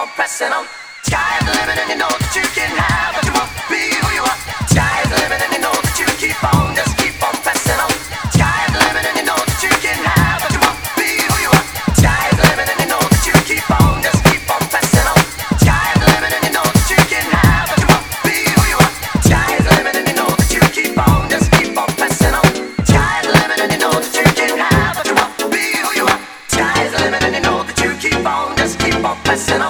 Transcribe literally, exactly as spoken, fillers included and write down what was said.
pressing on. Sky's the limit and you know that you can have what you want, be who you are. Sky's the limit and you know that you can keep on, just keep on pressing on. Sky's the limit and you know that you can have what you want, be who you are. Sky's the limit and you know that you can keep on, just keep on pressing on. Sky's the limit and you know that you can have what you want, be who you are. Sky's the limit and you know that you can keep on, just keep on pressing on. Sky's the limit and you know that you can have what you want, be who you are. Sky's the limit and you know that you keep on, just keep on pressing on.